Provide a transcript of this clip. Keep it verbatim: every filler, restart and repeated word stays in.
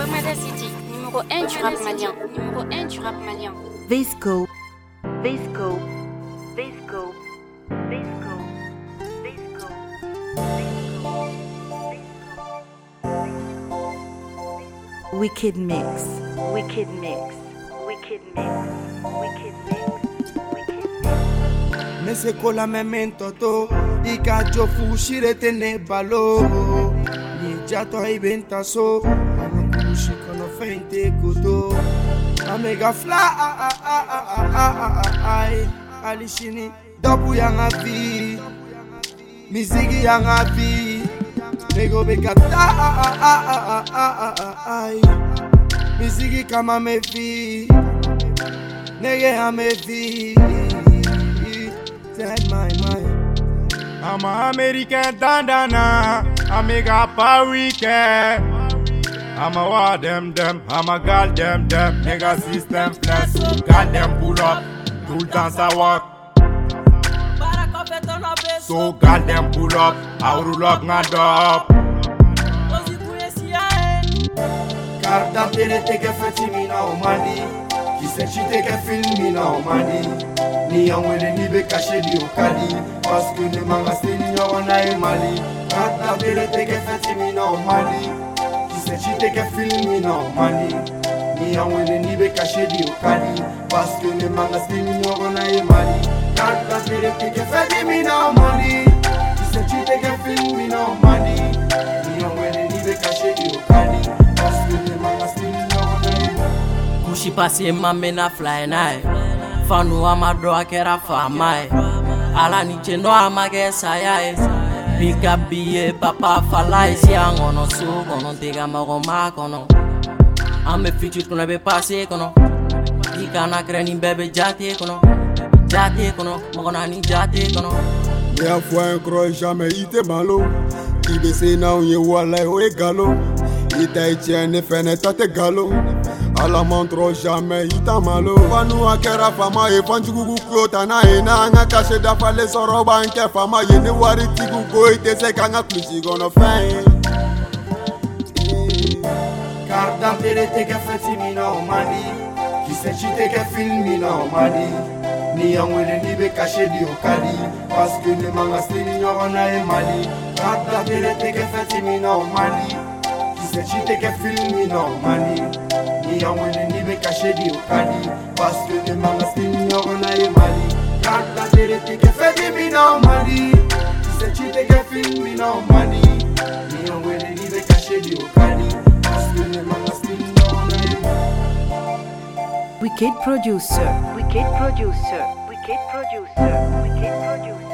Lomada City, numéro un du rap malien. Numéro un du rap malien. Visco, Visco, Visco, Visco, Visco, Visco. Wicked mix, wicked mix, wicked mix, wicked mix, wicked mix. Mesekola memento to, ikacho fushire tene balo. Ni jato ibenta so, amukushi kono feinte kuto. Amega fly, alishini dopu yanga vi, mizigi yanga vi, nego bekata, mizigi kama me vi, nege ame vi, dead my mind. I'm a American dandana, Amega pa weekend. I'm a war them them, I'm a gal them them, nigga system flex, gal them pull up, tout le temps ça walk. So gal them pull up, I roll up my dog. Car dans télé t'es que fait timina au mani, qui sait chiter que filmina au mani. Ni en wele ni be caché di au cali, parce que ne mangas ni on a eu mali. Car dans télé t'es que fait timina au mani. Si te ke filmi na mani, ni anwele ni be caché di okali, parce que ne mangas ni nyoro na e mali. Kanta tere te ke filmi na mani, si te ke filmi na mani, ni anwele ni be caché di okali, parce que ne mangas ni nyoro na e mali. Kushi pasi mame na fly night, fanu amadro akera famai, ala ni cheno amage sayae. Bika biye papa fala isi angono su kono tiga mago ma kono ame fichu kono be passe kono Ika na kreni bebe jate kono jate kono mago na ni jate kono. Ya fois un croix jamais ite malo Ibe se na unye wala ho e galo Ita itiene fene tate galo Ala montro jamais ita malo Wanu akera fama e fanjugu klota na e na nga kashe da fale soro banke fama ye ne wari tigu go ite se kanga plusi gono fin. Car dans télé te ke feti mina o mani, qui se chite ke filmi na o mani. Ni anwele ni be caché di okali, parce que ne mangas ni nyoro na e mali. Car dans télé te ke feti mina o mani, qui se chite ke filmi na o mani. Ni anwele ni be caché di okali, parce que ne mangas ni nyoro na e mali. Car dans télé te ke feti mina o mani, qui se chite ke filmi na o mani. Ni anwele ni be caché di okali, parce que ne mangas ni nyoro na e mali. Wicked producer, wicked producer, wicked producer, wicked producer.